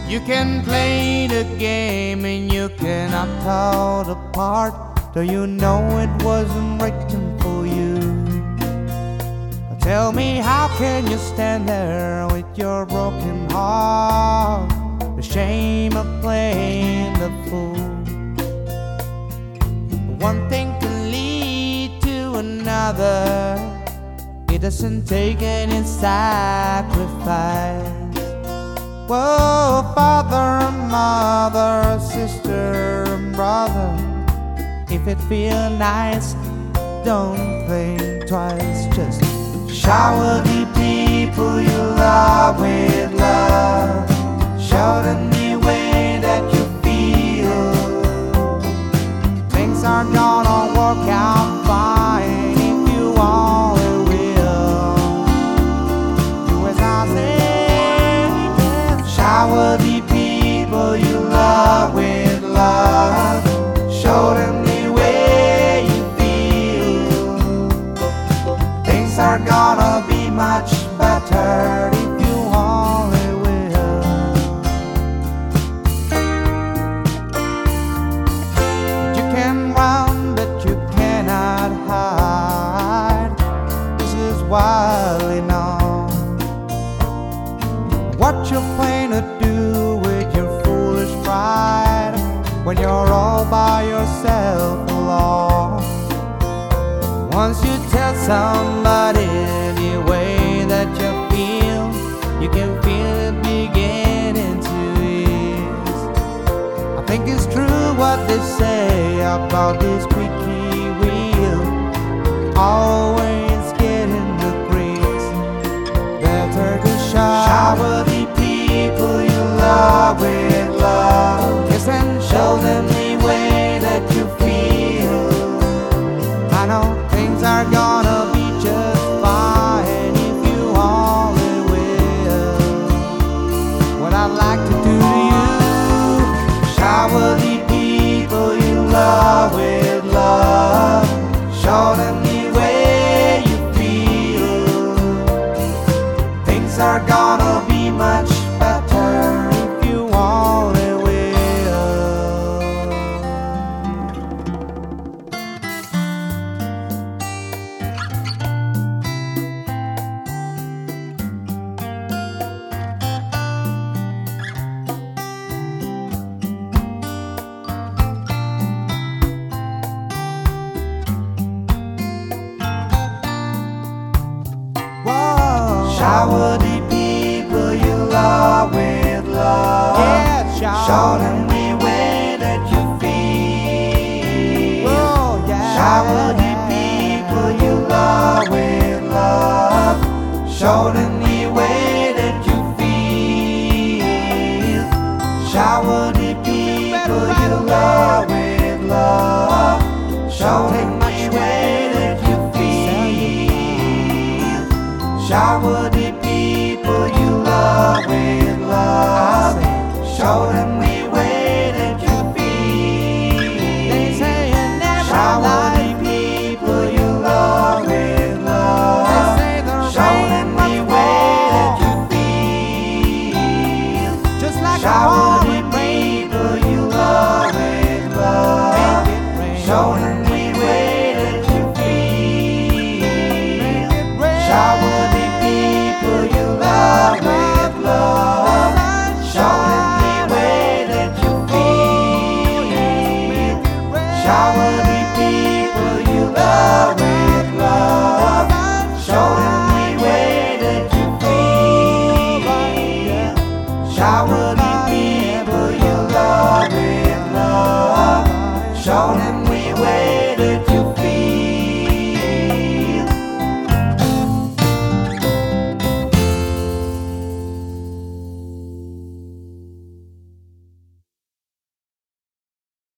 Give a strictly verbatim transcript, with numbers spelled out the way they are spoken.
You can play the game and you cannot tell the part, though you know it wasn't written for you. Tell me, how can you stand there with your broken heart, the shame of playing the fool? One thing can lead to another, it doesn't take any sacrifice. Whoa, father and mother, sister and brother, if it feels nice, don't think twice. Just shower the people you love with love. Show them the way that you feel. Things are gonna work out fine if you only will. Do as I say. Shower the people you love with love. Show them the way you feel. Things are gonna be much better if you only will. You can run, but you cannot hide. This is widely known. What you plan to do with your foolish pride when you're all by yourself alone? Once you tell somebody the way that you feel, you can feel it beginning to ease. I think it's true what they say about this squeaky wheel, always getting the grease. Better to shower the people you love with love. Yes, and show them the way that you feel. I know things are gonna be just fine if you only will. What I'd like to do to you, shower the people you love with love. Show them the way you feel. Things are gonna be much better if you only will. Shower the people you love with love. Yeah, shower. Show them the way that you feel. Oh, yeah. Shower the people you love with love. Show them the way that you feel. Shower the people you love with love. Show them the way that you feel. Shower the people you love with love. Show them the way that you feel. Shower the people you love with love. Show them the way that you feel. Shower the people you love with love. Show them the way that you feel. Shower the people you love with love. Show them the way that you feel. Shower the people you love with love. Show them the way that you feel. Shower the